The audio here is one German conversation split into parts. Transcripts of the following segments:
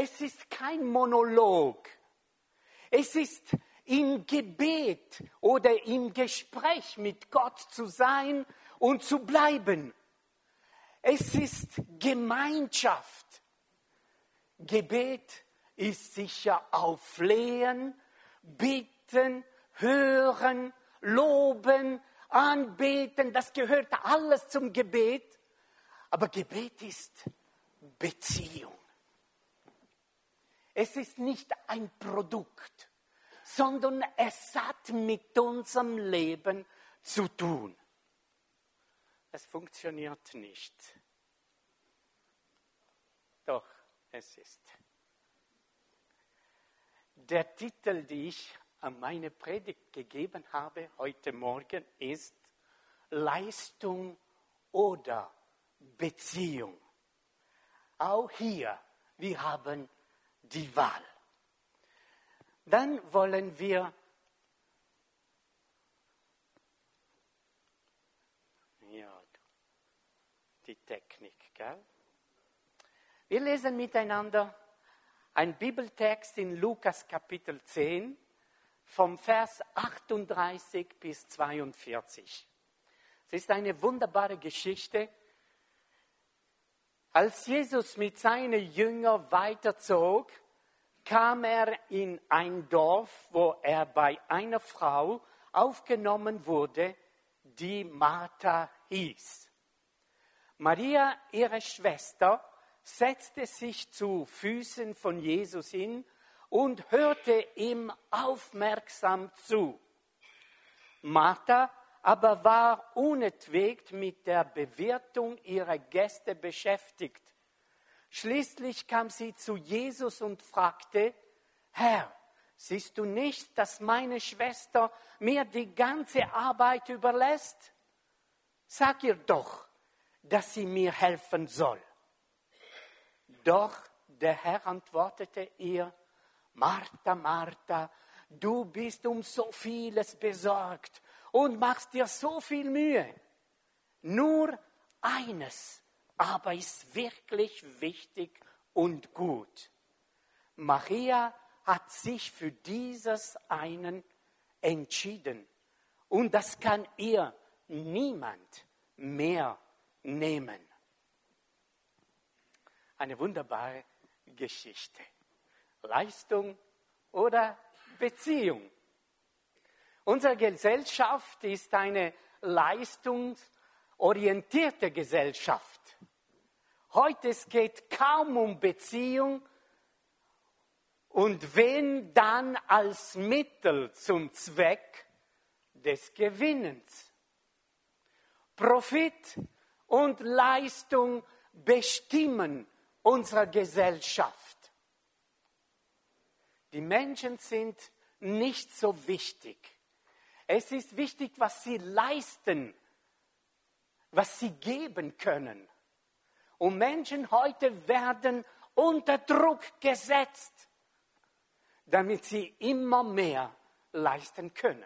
Es ist kein Monolog. Es ist im Gebet oder im Gespräch mit Gott zu sein und zu bleiben. Es ist Gemeinschaft. Gebet ist sicher auch Flehen, Bitten, Hören, Loben, Anbeten. Das gehört alles zum Gebet. Aber Gebet ist Beziehung. Es ist nicht ein Produkt, sondern es hat mit unserem Leben zu tun. Es funktioniert nicht. Doch, es ist. Der Titel, den ich an meine Predigt gegeben habe heute Morgen, ist Leistung oder Beziehung. Auch hier, wir haben die Wahl. Dann wollen wir die Technik, gell? Wir lesen miteinander einen Bibeltext in Lukas Kapitel 10 vom Vers 38 bis 42. Es ist eine wunderbare Geschichte. Als Jesus mit seinen Jüngern weiterzog, kam er in ein Dorf, wo er bei einer Frau aufgenommen wurde, die Martha hieß. Maria, ihre Schwester, setzte sich zu Füßen von Jesus hin und hörte ihm aufmerksam zu. Martha aber war unentwegt mit der Bewirtung ihrer Gäste beschäftigt. Schließlich kam sie zu Jesus und fragte: Herr, siehst du nicht, dass meine Schwester mir die ganze Arbeit überlässt? Sag ihr doch, dass sie mir helfen soll. Doch der Herr antwortete ihr: Martha, Martha, du bist um so vieles besorgt und machst dir so viel Mühe. Nur eines aber ist wirklich wichtig und gut. Maria hat sich für dieses einen entschieden und das kann ihr niemand mehr nehmen. Eine wunderbare Geschichte. Leistung oder Beziehung. Unsere Gesellschaft ist eine leistungsorientierte Gesellschaft. Heute es geht kaum um Beziehung und wenn dann als Mittel zum Zweck des Gewinnens. Profit und Leistung bestimmen unsere Gesellschaft. Die Menschen sind nicht so wichtig. Es ist wichtig, was sie leisten, was sie geben können. Und Menschen heute werden unter Druck gesetzt, damit sie immer mehr leisten können.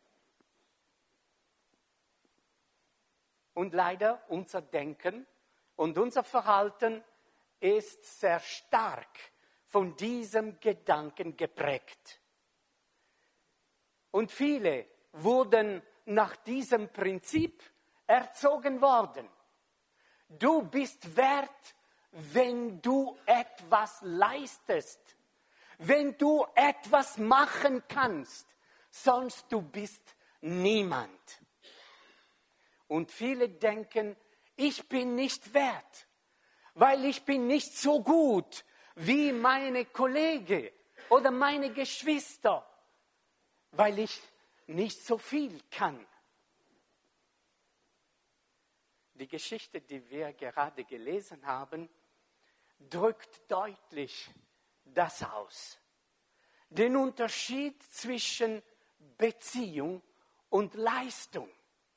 Und leider unser Denken und unser Verhalten ist sehr stark von diesem Gedanken geprägt. Und viele wurden nach diesem Prinzip erzogen worden. Du bist wert, wenn du etwas leistest, wenn du etwas machen kannst, sonst du bist niemand. Und viele denken, ich bin nicht wert, weil ich bin nicht so gut wie meine Kollegen oder meine Geschwister, weil ich nicht so viel kann. Die Geschichte, die wir gerade gelesen haben, drückt deutlich das aus. Den Unterschied zwischen Beziehung und Leistung.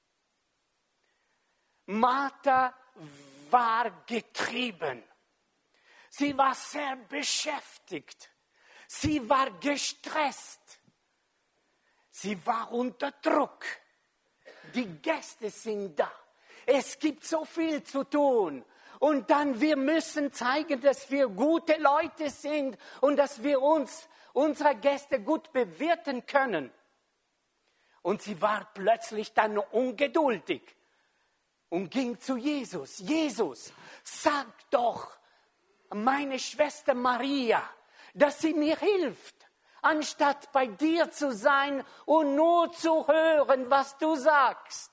Martha war getrieben. Sie war sehr beschäftigt. Sie war gestresst. Sie war unter Druck. Die Gäste sind da. Es gibt so viel zu tun. Und dann, wir müssen zeigen, dass wir gute Leute sind und dass wir unsere Gäste gut bewirten können. Und sie war plötzlich dann ungeduldig und ging zu Jesus. Jesus, sag doch meine Schwester Maria, dass sie mir hilft, anstatt bei dir zu sein und nur zu hören, was du sagst.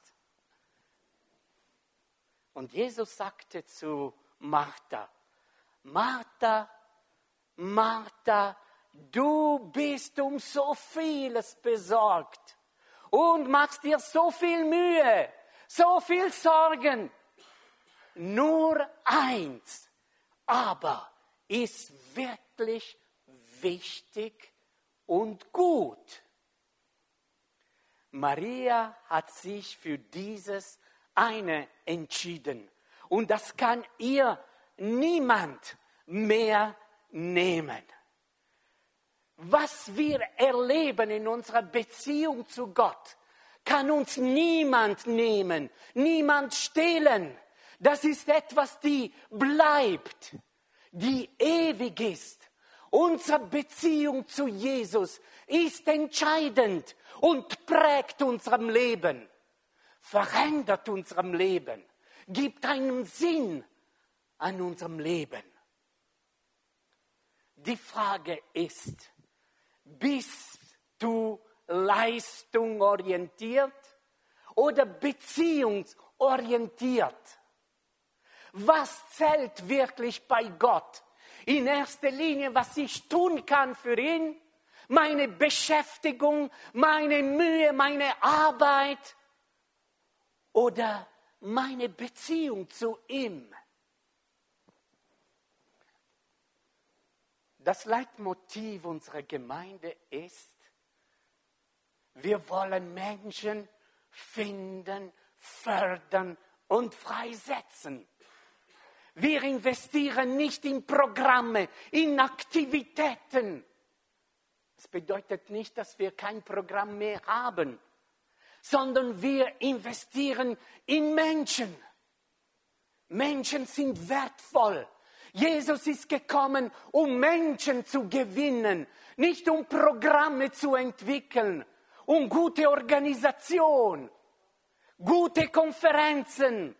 Und Jesus sagte zu Martha, Martha, Martha, du bist um so vieles besorgt und machst dir so viel Mühe, so viel Sorgen. Nur eins aber ist wirklich wichtig und gut. Maria hat sich für dieses eine entschieden. Und das kann ihr niemand mehr nehmen. Was wir erleben in unserer Beziehung zu Gott, kann uns niemand nehmen, niemand stehlen. Das ist etwas, die bleibt, die ewig ist. Unsere Beziehung zu Jesus ist entscheidend und prägt unserem Leben, verändert unserem Leben, gibt einen Sinn an unserem Leben. Die Frage ist, bist du leistungsorientiert oder beziehungsorientiert? Was zählt wirklich bei Gott? In erster Linie, was ich tun kann für ihn, meine Beschäftigung, meine Mühe, meine Arbeit oder meine Beziehung zu ihm. Das Leitmotiv unserer Gemeinde ist, wir wollen Menschen finden, fördern und freisetzen. Wir investieren nicht in Programme, in Aktivitäten. Das bedeutet nicht, dass wir kein Programm mehr haben, sondern wir investieren in Menschen. Menschen sind wertvoll. Jesus ist gekommen, um Menschen zu gewinnen, nicht um Programme zu entwickeln, um gute Organisation, gute Konferenzen,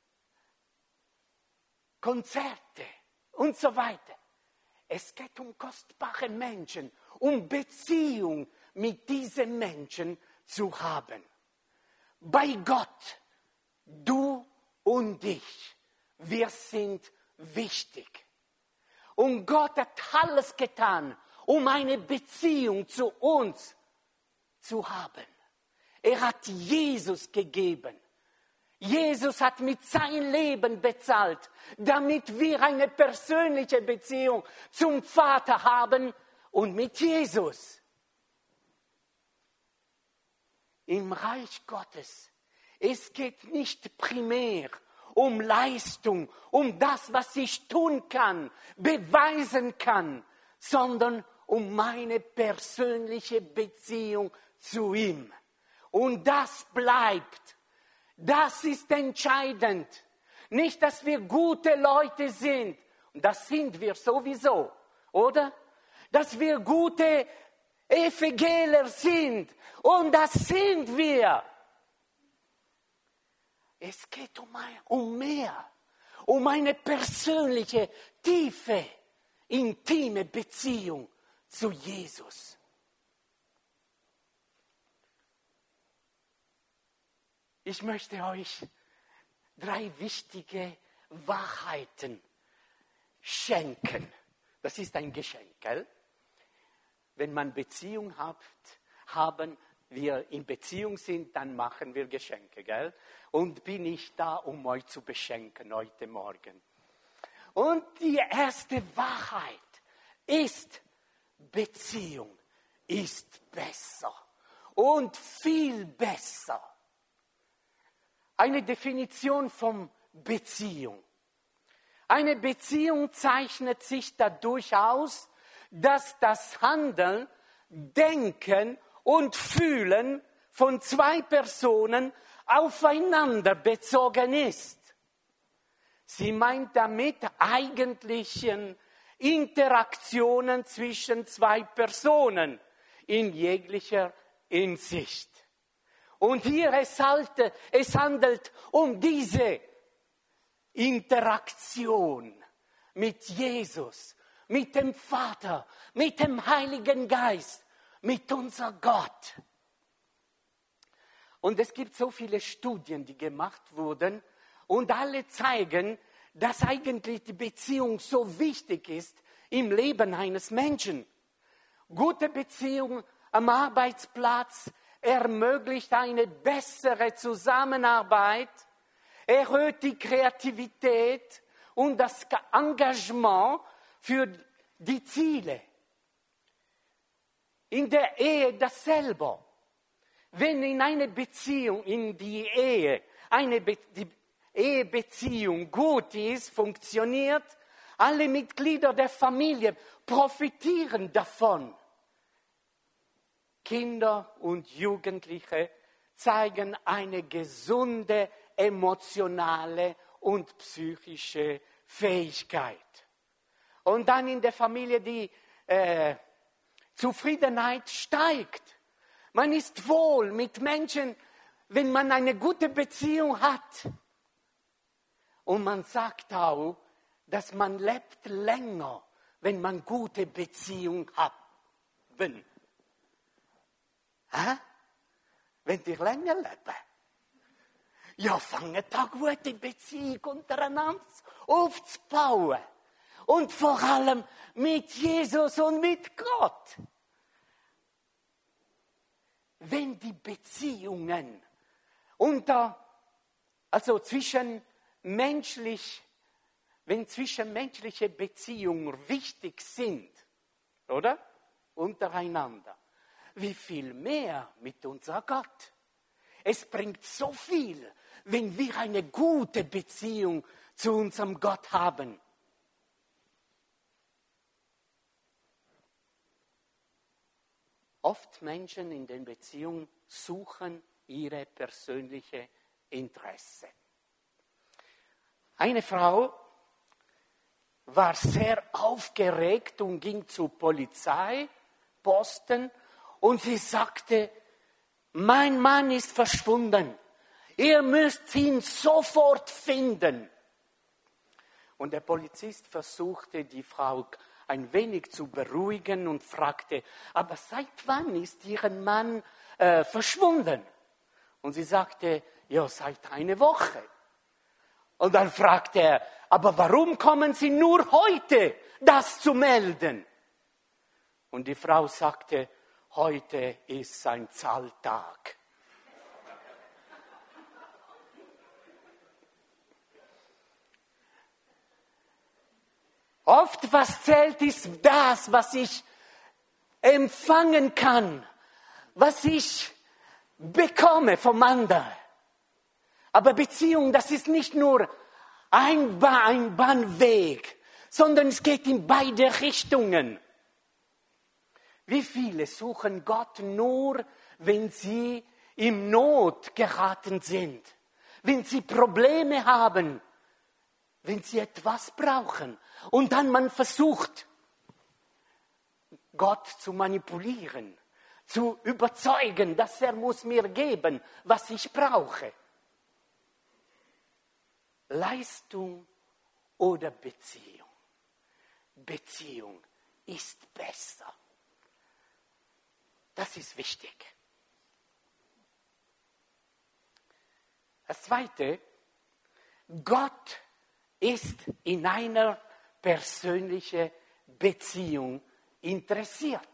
Konzerte und so weiter. Es geht um kostbare Menschen, um Beziehung mit diesen Menschen zu haben. Bei Gott, du und ich, wir sind wichtig. Und Gott hat alles getan, um eine Beziehung zu uns zu haben. Er hat Jesus gegeben. Jesus hat mit seinem Leben bezahlt, damit wir eine persönliche Beziehung zum Vater haben und mit Jesus. Im Reich Gottes, es geht nicht primär um Leistung, um das, was ich tun kann, beweisen kann, sondern um meine persönliche Beziehung zu ihm. Und das bleibt. Das ist entscheidend. Nicht, dass wir gute Leute sind. Und das sind wir sowieso, oder? Dass wir gute EVGler sind. Und das sind wir. Es geht um mehr. Um eine persönliche, tiefe, intime Beziehung zu Jesus. Ich möchte euch 3 wichtige Wahrheiten schenken. Das ist ein Geschenk, gell? Wenn man Beziehung haben wir in Beziehung sind, dann machen wir Geschenke, gell? Und bin ich da, um euch zu beschenken heute Morgen. Und die erste Wahrheit ist, Beziehung ist besser und viel besser. Eine Definition von Beziehung. Eine Beziehung zeichnet sich dadurch aus, dass das Handeln, Denken und Fühlen von 2 Personen aufeinander bezogen ist. Sie meint damit eigentlichen Interaktionen zwischen zwei Personen in jeglicher Hinsicht. Und hier es handelt um diese Interaktion mit Jesus, mit dem Vater, mit dem Heiligen Geist, mit unserem Gott. Und es gibt so viele Studien, die gemacht wurden und alle zeigen, dass eigentlich die Beziehung so wichtig ist im Leben eines Menschen. Gute Beziehung am Arbeitsplatz ermöglicht eine bessere Zusammenarbeit, erhöht die Kreativität und das Engagement für die Ziele. In der Ehe dasselbe. Wenn in eine Beziehung, in die Ehe, die Ehebeziehung gut ist, funktioniert, alle Mitglieder der Familie profitieren davon. Kinder und Jugendliche zeigen eine gesunde emotionale und psychische Fähigkeit. Und dann in der Familie die Zufriedenheit steigt. Man ist wohl mit Menschen, wenn man eine gute Beziehung hat. Und man sagt auch, dass man lebt länger, wenn man gute Beziehung hat. Wenn ihr länger lebt. Ja, fangt da gute Beziehung untereinander aufzubauen. Und vor allem mit Jesus und mit Gott. Wenn die Beziehungen wenn zwischenmenschliche Beziehungen wichtig sind, oder? Untereinander, wie viel mehr mit unser Gott. Es bringt so viel, wenn wir eine gute Beziehung zu unserem Gott haben. Oft Menschen in den Beziehungen suchen ihre persönliche Interesse. Eine Frau war sehr aufgeregt und ging zur Polizeiposten und sie sagte, mein Mann ist verschwunden. Ihr müsst ihn sofort finden. Und der Polizist versuchte, die Frau ein wenig zu beruhigen und fragte, aber seit wann ist Ihr Mann verschwunden? Und sie sagte, ja, seit einer Woche. Und dann fragte er, aber warum kommen Sie nur heute, das zu melden? Und die Frau sagte, heute ist ein Zahltag. Oft, was zählt, ist das, was ich empfangen kann, was ich bekomme vom anderen. Aber Beziehung, das ist nicht nur ein Bahnweg, sondern es geht in beide Richtungen. Wie viele suchen Gott nur, wenn sie in Not geraten sind, wenn sie Probleme haben, wenn sie etwas brauchen. Und dann man versucht, Gott zu manipulieren, zu überzeugen, dass er muss mir geben, was ich brauche. Leistung oder Beziehung? Beziehung ist besser. Das ist wichtig. Das Zweite, Gott ist in einer persönlichen Beziehung interessiert.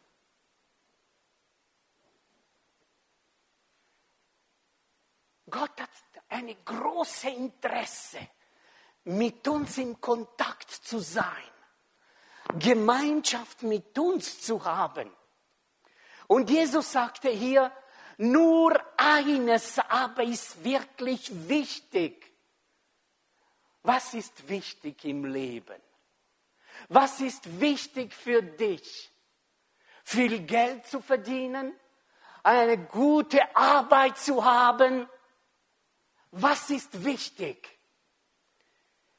Gott hat ein großes Interesse, mit uns in Kontakt zu sein, Gemeinschaft mit uns zu haben. Und Jesus sagte hier, nur eines aber ist wirklich wichtig. Was ist wichtig im Leben? Was ist wichtig für dich? Viel Geld zu verdienen? Eine gute Arbeit zu haben? Was ist wichtig?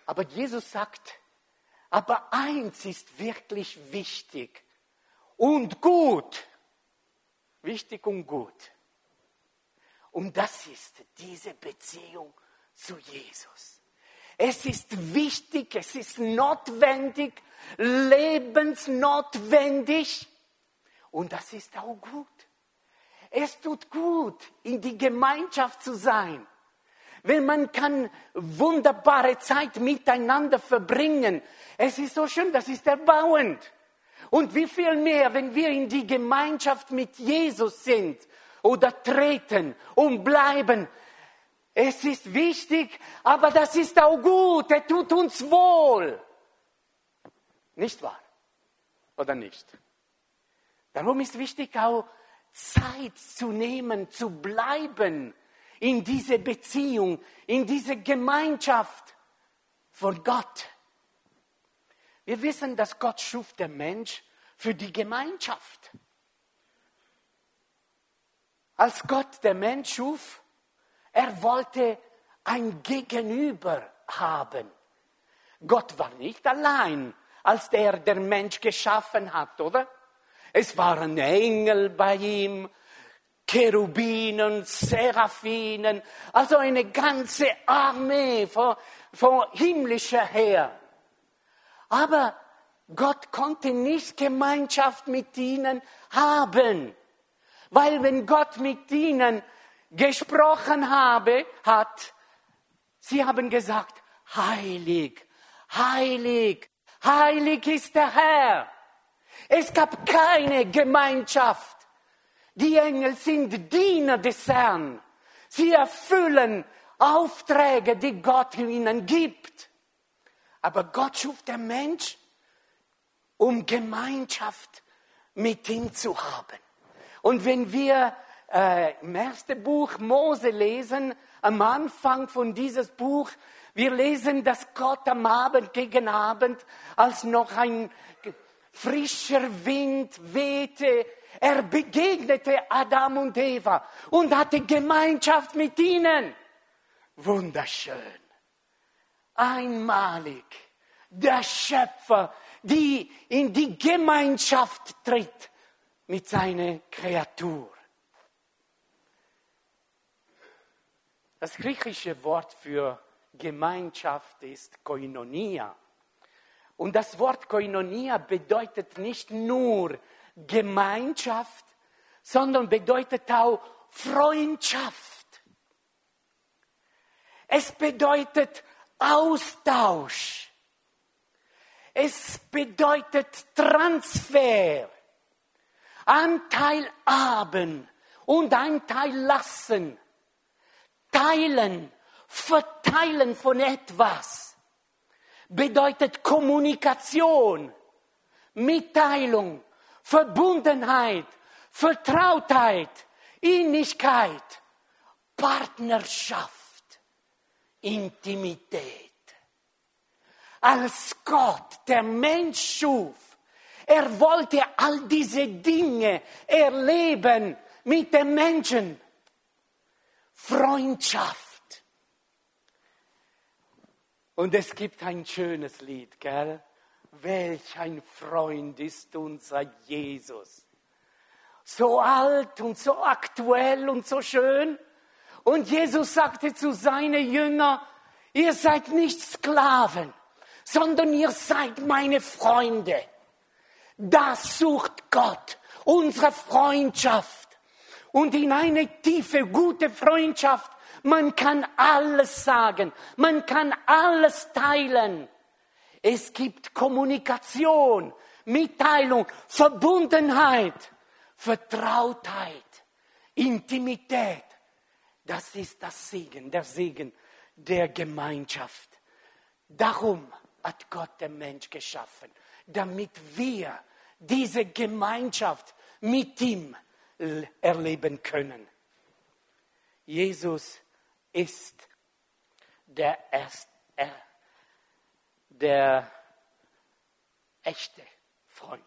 Aber Jesus sagt, aber eins ist wirklich wichtig und gut. Wichtig und gut. Und das ist diese Beziehung zu Jesus. Es ist wichtig, es ist notwendig, lebensnotwendig. Und das ist auch gut. Es tut gut, in die Gemeinschaft zu sein. Wenn man kann wunderbare Zeit miteinander verbringen. Es ist so schön, das ist erbauend. Und wie viel mehr, wenn wir in die Gemeinschaft mit Jesus sind oder treten und bleiben. Es ist wichtig, aber das ist auch gut. Er tut uns wohl. Nicht wahr? Oder nicht? Darum ist wichtig auch Zeit zu nehmen, zu bleiben in diese Beziehung, in diese Gemeinschaft von Gott. Wir wissen, dass Gott schuf den Mensch für die Gemeinschaft. Als Gott den Mensch schuf, er wollte ein Gegenüber haben. Gott war nicht allein, als er den Mensch geschaffen hat, oder? Es waren Engel bei ihm, Cherubinen, Seraphinen, also eine ganze Armee von himmlischer her. Aber Gott konnte nicht Gemeinschaft mit ihnen haben, weil wenn Gott mit ihnen gesprochen hat, sie haben gesagt, heilig, heilig, heilig ist der Herr. Es gab keine Gemeinschaft. Die Engel sind Diener des Herrn. Sie erfüllen Aufträge, die Gott ihnen gibt. Aber Gott schuf den Mensch, um Gemeinschaft mit ihm zu haben. Und wenn wir im ersten Buch Mose lesen, am Anfang von dieses Buch, wir lesen, dass Gott am Abend, gegen Abend, als noch ein frischer Wind wehte, er begegnete Adam und Eva und hatte Gemeinschaft mit ihnen. Wunderschön. Einmalig. Der Schöpfer, die in die Gemeinschaft tritt mit seiner Kreatur. Das griechische Wort für Gemeinschaft ist Koinonia. Und das Wort Koinonia bedeutet nicht nur Gemeinschaft, sondern bedeutet auch Freundschaft. Es bedeutet Austausch. Es bedeutet Transfer. Anteil haben und Anteil lassen. Teilen, verteilen von etwas. Bedeutet Kommunikation, Mitteilung, Verbundenheit, Vertrautheit, Innigkeit, Partnerschaft, Intimität. Als Gott der Mensch schuf, er wollte all diese Dinge erleben mit den Menschen. Freundschaft. Und es gibt ein schönes Lied, gell? Welch ein Freund ist unser Jesus. So alt und so aktuell und so schön. Und Jesus sagte zu seinen Jüngern, ihr seid nicht Sklaven, sondern ihr seid meine Freunde. Das sucht Gott, unsere Freundschaft. Und in eine tiefe, gute Freundschaft, man kann alles sagen, man kann alles teilen. Es gibt Kommunikation, Mitteilung, Verbundenheit, Vertrautheit, Intimität. Das ist das Segen, der Segen der Gemeinschaft. Darum hat Gott den Mensch geschaffen, damit wir diese Gemeinschaft mit ihm erleben können. Jesus ist der echte Freund.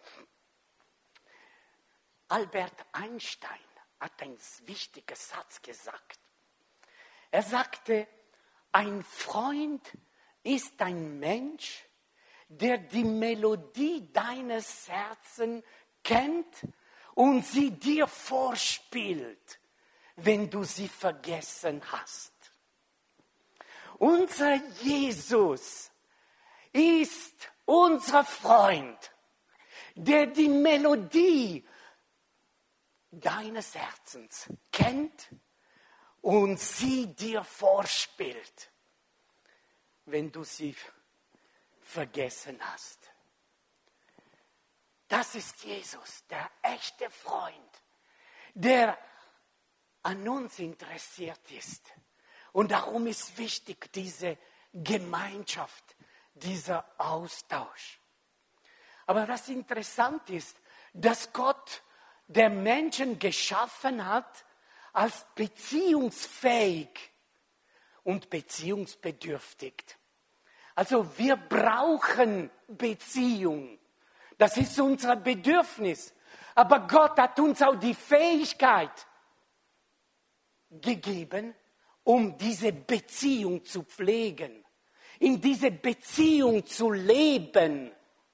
Albert Einstein hat einen wichtigen Satz gesagt. Er sagte, ein Freund ist ein Mensch, der die Melodie deines Herzens kennt und sie dir vorspielt, wenn du sie vergessen hast. Unser Jesus ist unser Freund, der die Melodie deines Herzens kennt und sie dir vorspielt, wenn du sie vergessen hast. Das ist Jesus, der echte Freund, der an uns interessiert ist. Und darum ist wichtig, diese Gemeinschaft, dieser Austausch. Aber das Interessante ist, dass Gott der Menschen geschaffen hat als beziehungsfähig und beziehungsbedürftig. Also wir brauchen Beziehung. Das ist unser Bedürfnis. Aber Gott hat uns auch die Fähigkeit gegeben, um diese Beziehung zu pflegen, in diese Beziehung zu leben.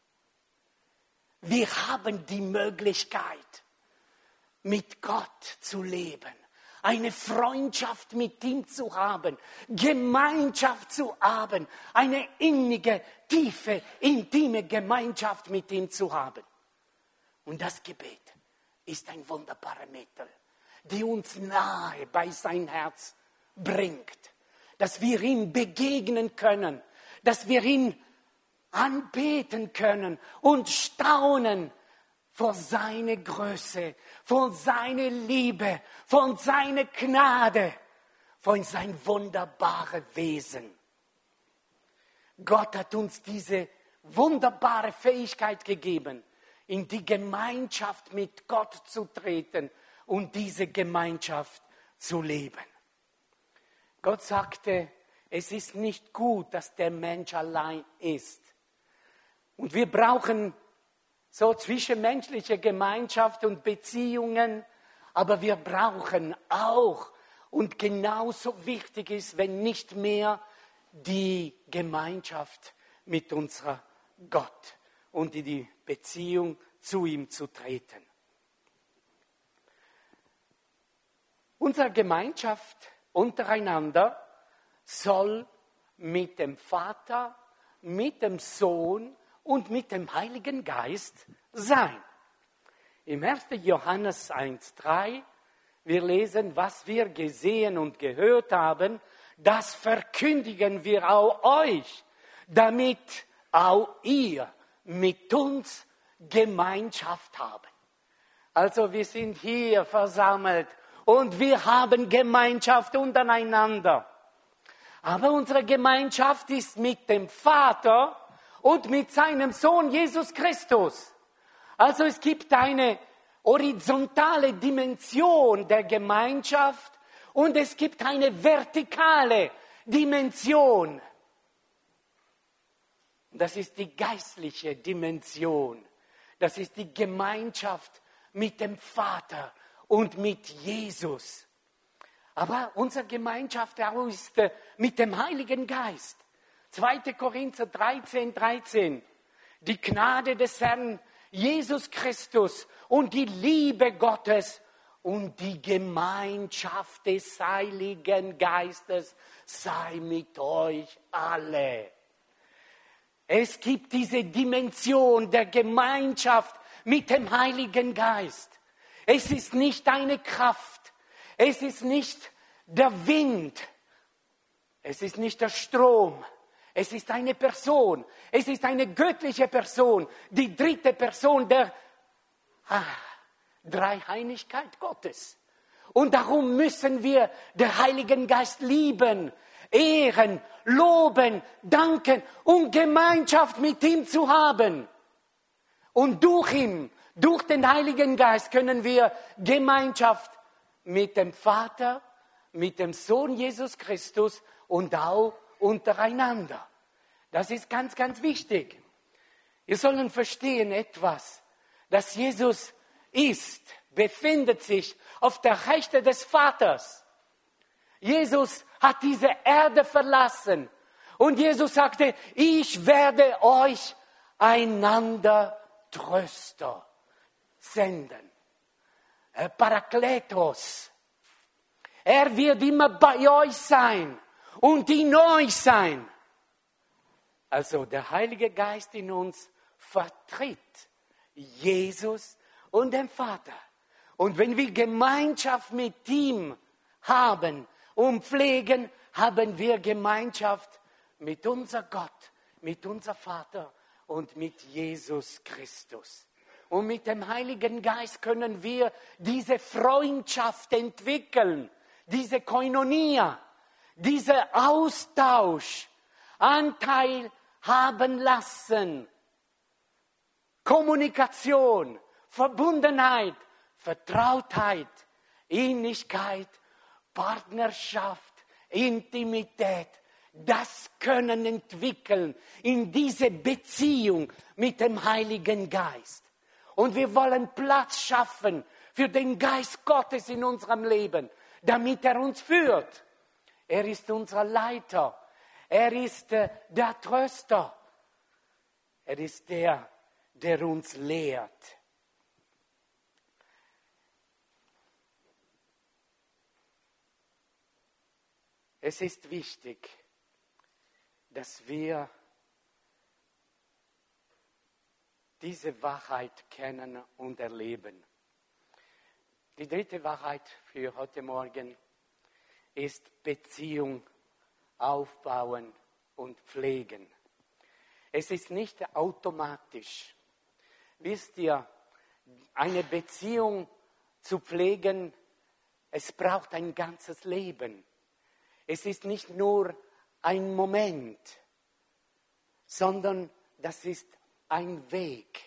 Wir haben die Möglichkeit, mit Gott zu leben, eine Freundschaft mit ihm zu haben, Gemeinschaft zu haben, eine innige, tiefe, intime Gemeinschaft mit ihm zu haben. Und das Gebet ist ein wunderbares Mittel, die uns nahe bei sein Herz bringt, dass wir ihm begegnen können, dass wir ihn anbeten können und staunen vor seine Größe, vor seine Liebe, vor seine Gnade, vor sein wunderbares Wesen. Gott hat uns diese wunderbare Fähigkeit gegeben, in die Gemeinschaft mit Gott zu treten und diese Gemeinschaft zu leben. Gott sagte, es ist nicht gut, dass der Mensch allein ist. Und wir brauchen so zwischenmenschliche Gemeinschaft und Beziehungen, aber wir brauchen auch, und genauso wichtig ist, wenn nicht mehr, die Gemeinschaft mit unserem Gott und in die Beziehung zu ihm zu treten. Unsere Gemeinschaft untereinander soll mit dem Vater, mit dem Sohn und mit dem Heiligen Geist sein. Im 1. Johannes 1,3, wir lesen, was wir gesehen und gehört haben, das verkündigen wir auch euch, damit auch ihr mit uns Gemeinschaft habt. Also wir sind hier versammelt und wir haben Gemeinschaft untereinander. Aber unsere Gemeinschaft ist mit dem Vater und mit seinem Sohn Jesus Christus. Also es gibt eine horizontale Dimension der Gemeinschaft und es gibt eine vertikale Dimension. Das ist die geistliche Dimension. Das ist die Gemeinschaft mit dem Vater und mit Jesus. Aber unsere Gemeinschaft auch ist mit dem Heiligen Geist. 2. Korinther 13. Die Gnade des Herrn Jesus Christus und die Liebe Gottes und die Gemeinschaft des Heiligen Geistes sei mit euch alle. Es gibt diese Dimension der Gemeinschaft mit dem Heiligen Geist. Es ist nicht eine Kraft, es ist nicht der Wind, es ist nicht der Strom, es ist eine Person, es ist eine göttliche Person, die dritte Person der Dreieinigkeit Gottes. Und darum müssen wir den Heiligen Geist lieben, ehren, loben, danken und Gemeinschaft mit ihm zu haben. Und durch ihn, durch den Heiligen Geist können wir Gemeinschaft mit dem Vater, mit dem Sohn Jesus Christus und auch untereinander. Das ist ganz, ganz wichtig. Wir sollen verstehen etwas, dass Jesus ist, befindet sich auf der Rechte des Vaters. Jesus hat diese Erde verlassen Und Jesus sagte, ich werde euch einander Tröster senden. Parakletos. Er wird immer bei euch sein und in euch sein. Also der Heilige Geist in uns vertritt Jesus und den Vater. Und wenn wir Gemeinschaft mit ihm haben und pflegen, haben wir Gemeinschaft mit unser Gott, mit unser Vater und mit Jesus Christus. Und mit dem Heiligen Geist können wir diese Freundschaft entwickeln, diese Koinonia, dieser Austausch, Anteil haben lassen, Kommunikation, Verbundenheit, Vertrautheit, Innigkeit, Partnerschaft, Intimität, das können entwickeln in diese Beziehung mit dem Heiligen Geist. Und wir wollen Platz schaffen für den Geist Gottes in unserem Leben, damit er uns führt. Er ist unser Leiter. Er ist der Tröster. Er ist der uns lehrt. Es ist wichtig, dass wir diese Wahrheit kennen und erleben. Die dritte Wahrheit für heute Morgen ist Beziehung aufbauen und pflegen. Es ist nicht automatisch. Wisst ihr, eine Beziehung zu pflegen, es braucht ein ganzes Leben. Es ist nicht nur ein Moment, sondern das ist ein Weg.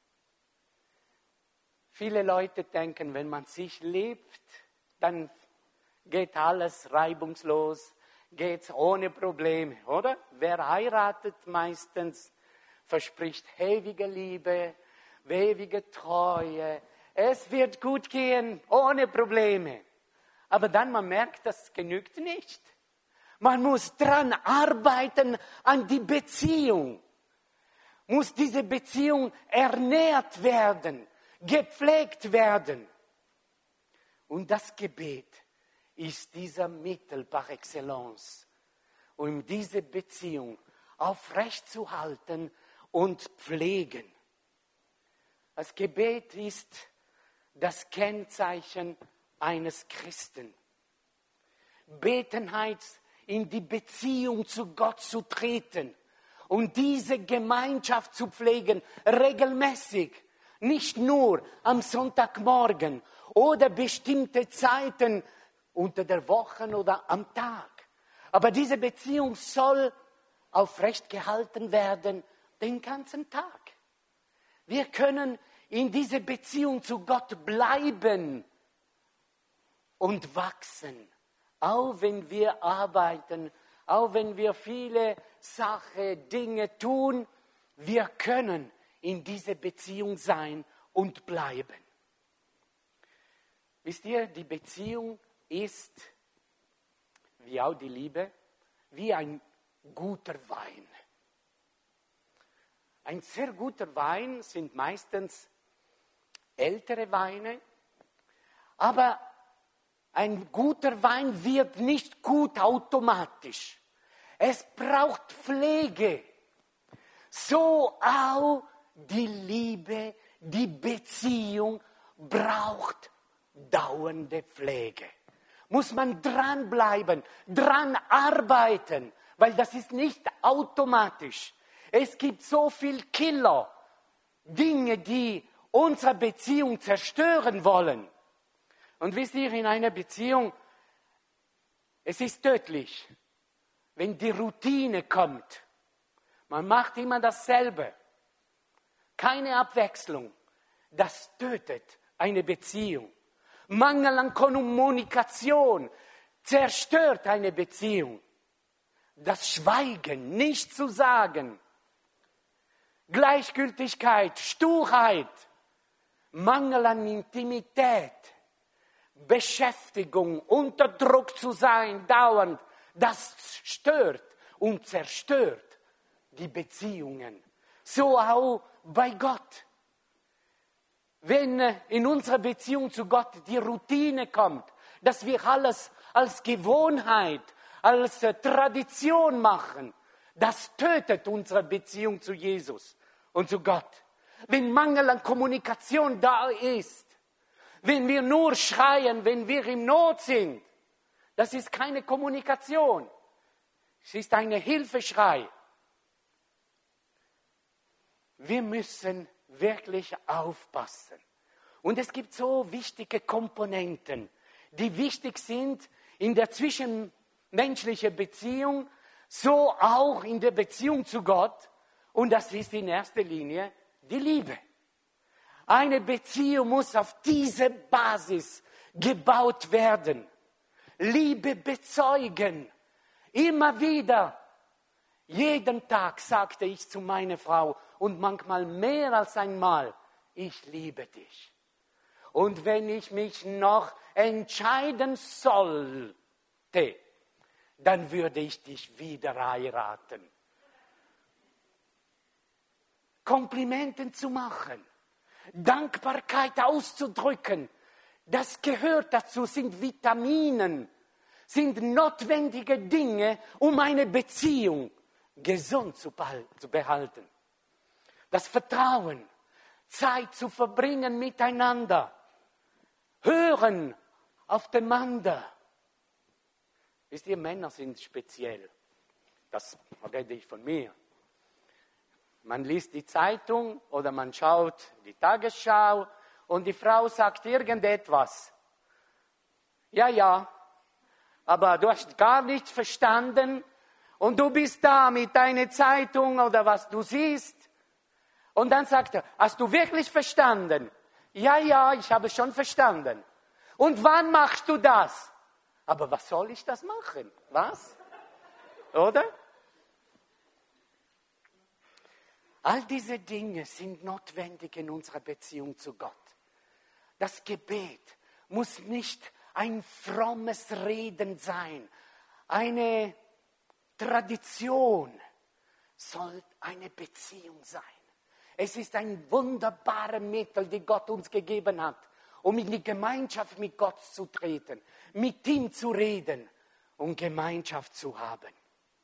Viele Leute denken, wenn man sich liebt, dann geht alles reibungslos, geht's ohne Probleme, oder? Wer heiratet meistens, verspricht ewige Liebe, ewige Treue. Es wird gut gehen, ohne Probleme. Aber dann man merkt, das genügt nicht. Man muss dran arbeiten an die Beziehung. Muss diese Beziehung ernährt werden, gepflegt werden. Und das Gebet ist dieser Mittel par excellence, um diese Beziehung aufrechtzuerhalten und pflegen. Das Gebet ist das Kennzeichen eines Christen. Beten heißt, in die Beziehung zu Gott zu treten und diese Gemeinschaft zu pflegen, regelmäßig, nicht nur am Sonntagmorgen oder bestimmte Zeiten unter der Woche oder am Tag. Aber diese Beziehung soll aufrecht gehalten werden den ganzen Tag. Wir können in dieser Beziehung zu Gott bleiben und wachsen, auch wenn wir arbeiten, auch wenn wir viele Sachen, Dinge tun, wir können in dieser Beziehung sein und bleiben. Wisst ihr, die Beziehung ist, wie auch die Liebe, wie ein guter Wein. Ein sehr guter Wein sind meistens ältere Weine, aber ein guter Wein wird nicht gut automatisch. Es braucht Pflege. So auch die Liebe, die Beziehung braucht dauernde Pflege. Muss man dranbleiben, dran arbeiten, weil das ist nicht automatisch. Es gibt so viel Killer, Dinge, die unsere Beziehung zerstören wollen. Und wisst ihr, in einer Beziehung, es ist tödlich, wenn die Routine kommt. Man macht immer dasselbe. Keine Abwechslung. Das tötet eine Beziehung. Mangel an Kommunikation zerstört eine Beziehung. Das Schweigen, nicht zu sagen. Gleichgültigkeit, Sturheit, Mangel an Intimität, Beschäftigung, unter Druck zu sein, dauernd, das stört und zerstört die Beziehungen. So auch bei Gott. Wenn in unserer Beziehung zu Gott die Routine kommt, dass wir alles als Gewohnheit, als Tradition machen, das tötet unsere Beziehung zu Jesus und zu Gott. Wenn Mangel an Kommunikation da ist, wenn wir nur schreien, wenn wir in Not sind, das ist keine Kommunikation. Es ist ein Hilfeschrei. Wir müssen wirklich aufpassen. Und es gibt so wichtige Komponenten, die wichtig sind in der zwischenmenschlichen Beziehung, so auch in der Beziehung zu Gott. Und das ist in erster Linie die Liebe. Eine Beziehung muss auf diese Basis gebaut werden. Liebe bezeugen. Immer wieder. Jeden Tag sagte ich zu meiner Frau und manchmal mehr als einmal, ich liebe dich. Und wenn ich mich noch entscheiden sollte, dann würde ich dich wieder heiraten. Komplimenten zu machen, Dankbarkeit auszudrücken, das gehört dazu, sind Vitaminen, sind notwendige Dinge, um eine Beziehung gesund zu behalten. Das Vertrauen, Zeit zu verbringen miteinander, hören aufeinander. Wisst ihr, Männer sind speziell. Das rede ich von mir. Man liest die Zeitung oder man schaut die Tagesschau und die Frau sagt irgendetwas. Ja, aber du hast gar nichts verstanden und du bist da mit deiner Zeitung oder was du siehst. Und dann sagt er, hast du wirklich verstanden? Ja, ich habe schon verstanden. Und wann machst du das? Aber was soll ich das machen? Was? Oder? All diese Dinge sind notwendig in unserer Beziehung zu Gott. Das Gebet muss nicht ein frommes Reden sein, eine Tradition, soll eine Beziehung sein. Es ist ein wunderbares Mittel, das Gott uns gegeben hat, um in die Gemeinschaft mit Gott zu treten, mit ihm zu reden und Gemeinschaft zu haben.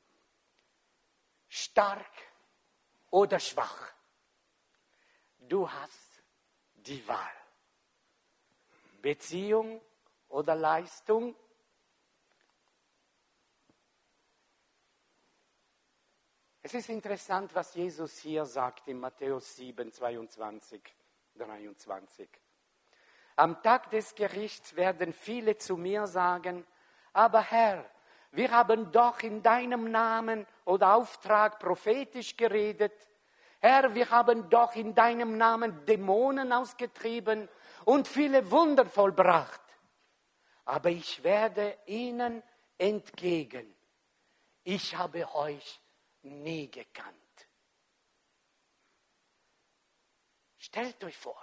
Stark oder schwach. Du hast die Wahl. Beziehung oder Leistung. Es ist interessant, was Jesus hier sagt in Matthäus 7, 22, 23. Am Tag des Gerichts werden viele zu mir sagen, aber Herr, wir haben doch in deinem Namen oder Auftrag prophetisch geredet. Herr, wir haben doch in deinem Namen Dämonen ausgetrieben und viele Wunder vollbracht. Aber ich werde ihnen entgegen. Ich habe euch nie gekannt. Stellt euch vor,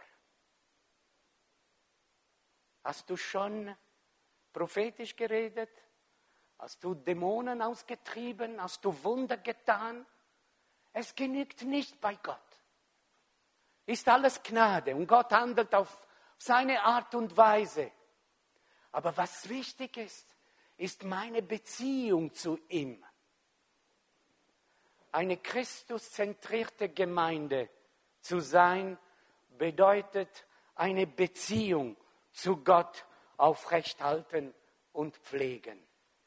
hast du schon prophetisch geredet? Hast du Dämonen ausgetrieben? Hast du Wunder getan? Es genügt nicht bei Gott. Ist alles Gnade und Gott handelt auf seine Art und Weise. Aber was wichtig ist, ist meine Beziehung zu ihm. Eine christuszentrierte Gemeinde zu sein, bedeutet eine Beziehung zu Gott aufrechthalten und pflegen.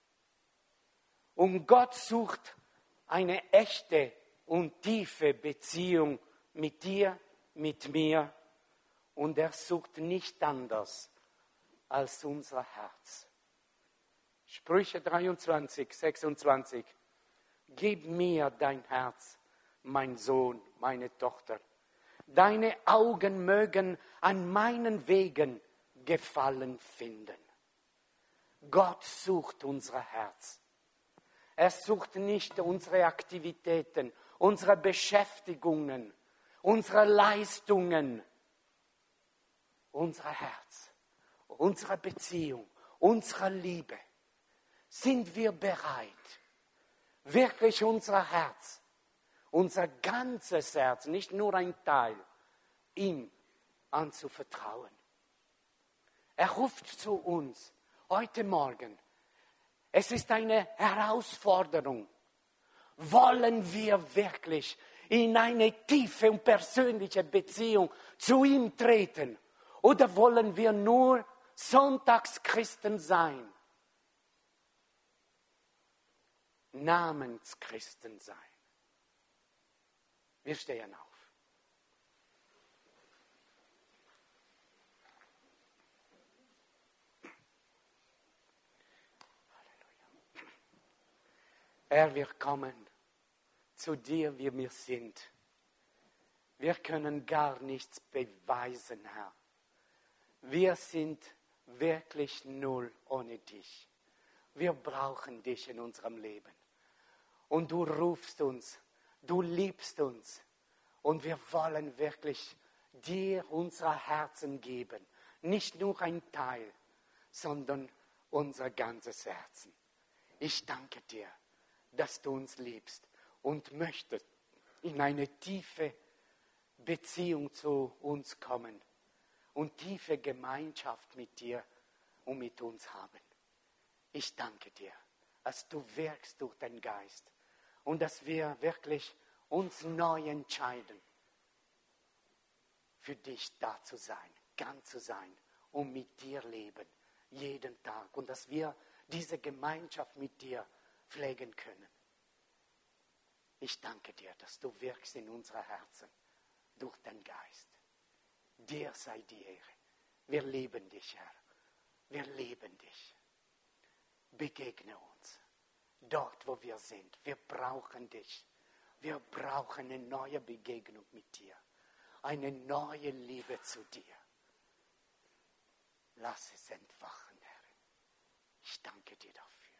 Und Gott sucht eine echte und tiefe Beziehung mit dir, mit mir. Und er sucht nicht anders als unser Herz. Sprüche 23, 26. Gib mir dein Herz, mein Sohn, meine Tochter. Deine Augen mögen an meinen Wegen Gefallen finden. Gott sucht unser Herz. Er sucht nicht unsere Aktivitäten, unsere Beschäftigungen, unsere Leistungen. Unser Herz, unsere Beziehung, unsere Liebe. Sind wir bereit, wirklich unser Herz, unser ganzes Herz, nicht nur ein Teil, ihm anzuvertrauen. Er ruft zu uns heute Morgen. Es ist eine Herausforderung. Wollen wir wirklich in eine tiefe und persönliche Beziehung zu ihm treten? Oder wollen wir nur Sonntagschristen sein? Namenschristen sein. Wir stehen auf. Herr, wir kommen zu dir, wie wir sind. Wir können gar nichts beweisen, Herr. Wir sind wirklich null ohne dich. Wir brauchen dich in unserem Leben. Und du rufst uns, du liebst uns. Und wir wollen wirklich dir unser Herzen geben. Nicht nur ein Teil, sondern unser ganzes Herzen. Ich danke dir, dass du uns liebst und möchtest in eine tiefe Beziehung zu uns kommen und tiefe Gemeinschaft mit dir und mit uns haben. Ich danke dir, dass du wirkst durch den Geist und dass wir wirklich uns neu entscheiden, für dich da zu sein, ganz zu sein und mit dir leben, jeden Tag. Und dass wir diese Gemeinschaft mit dir pflegen können. Ich danke dir, dass du wirkst in unsere Herzen durch den Geist. Dir sei die Ehre. Wir lieben dich, Herr. Wir lieben dich. Begegne uns dort, wo wir sind. Wir brauchen dich. Wir brauchen eine neue Begegnung mit dir. Eine neue Liebe zu dir. Lass es entfachen, Herr. Ich danke dir dafür.